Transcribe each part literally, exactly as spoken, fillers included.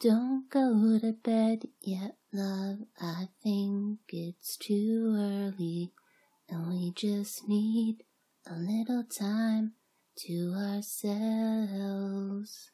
Don't go to bed yet, love, I think it's too early, and we just need a little time to ourselves.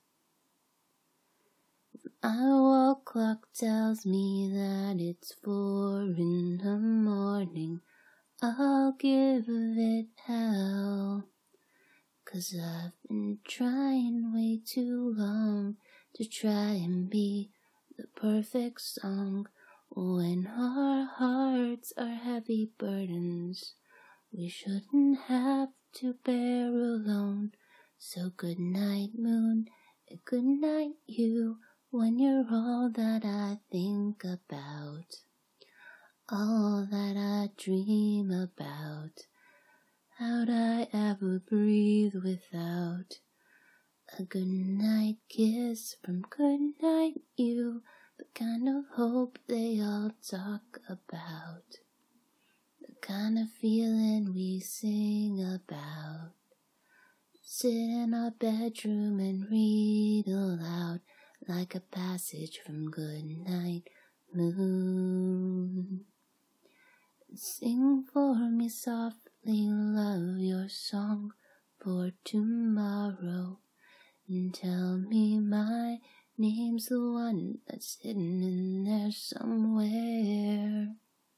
My wall clock tells me that it's four in the morning. I'll give it hell, 'cause I've been trying way too long to try and be the perfect song. When our hearts are heavy burdens we shouldn't have to bear alone. So good night, moon, and good night, you, when you're all that I think about, all that I dream about. How'd I ever breathe without a good night kiss from good night, you, the kind of hope they all talk about, the kind of feeling we sing about. Sit in our bedroom and read aloud like a passage from Good Night, Moon. Sing for me softly, love, your song for tomorrow, and tell me my name's the one that's hidden in there somewhere.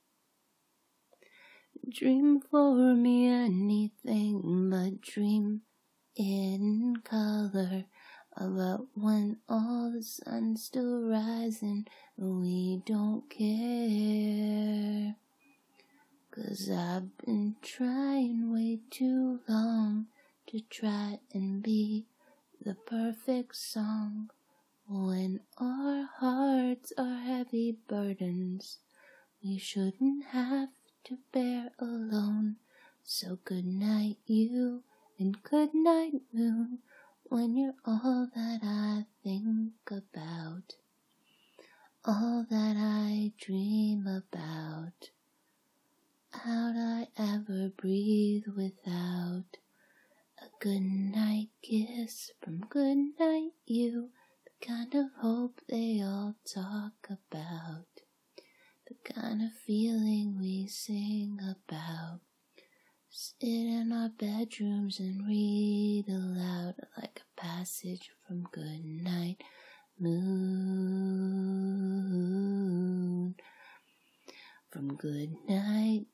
Dream for me anything, but dream in color about when all the sun's still rising and we don't care. 'Cause I've been trying way too long to try and be the perfect song. When our hearts are heavy burdens we shouldn't have to bear alone. So good night, you, and good night, moon, when you're all that I think about, all that I dream about. How'd I ever breathe without a good night kiss from good night, you, the kind of hope they all talk about, the kind of feeling we sing about. Sit in our bedrooms and read aloud like a passage from Good Night, Moon. From Good Night,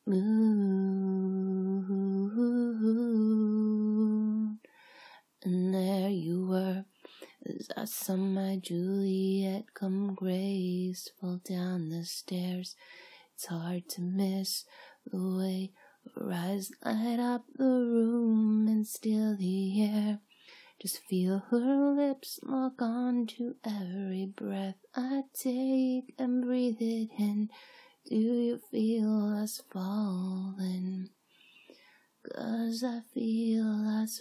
Moon. And there you were, as I saw my Juliet come graceful down the stairs. It's hard to miss the way her eyes light up the room and steal the air. Just feel her lips lock on to every breath I take and breathe it in. Do you feel us falling? 'Cause I feel us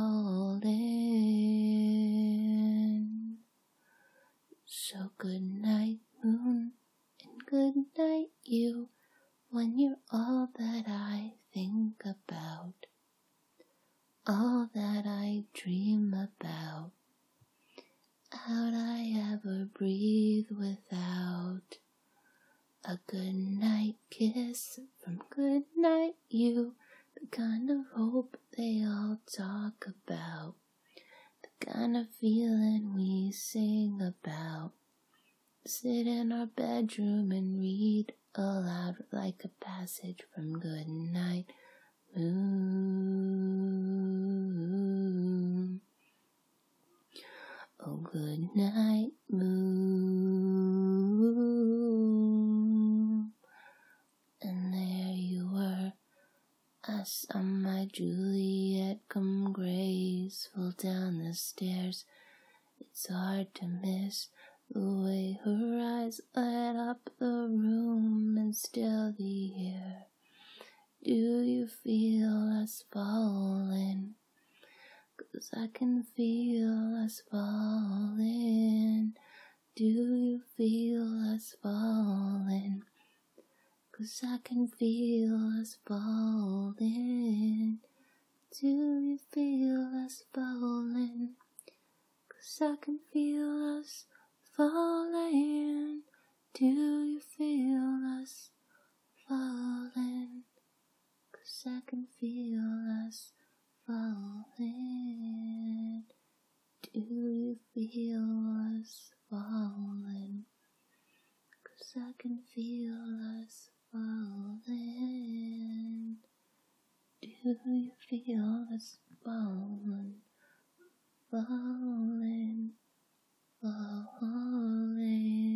falling. So good night, moon, and good night, you, when you're all that I think about, all that I dream about. How'd I ever breathe without a good night kiss from good night, you, the kind of hope they all talk about, the kind of feeling we sing about. Sit in our bedroom and read aloud like a passage from Good Night, Moon. Oh, good night, moon. And there you were, I saw my Juliet come graceful down the stairs. It's hard to miss the way her eyes light up the room and still the air. Do you feel us falling? 'Cause I can feel us falling. Do you feel us falling? 'Cause I can feel us falling. Do you feel us falling? 'Cause I can feel us falling? Do you feel us falling? 'Cause I can feel us falling. Do you feel us falling? 'Cause I can feel us falling. Do you feel us falling? Falling, falling.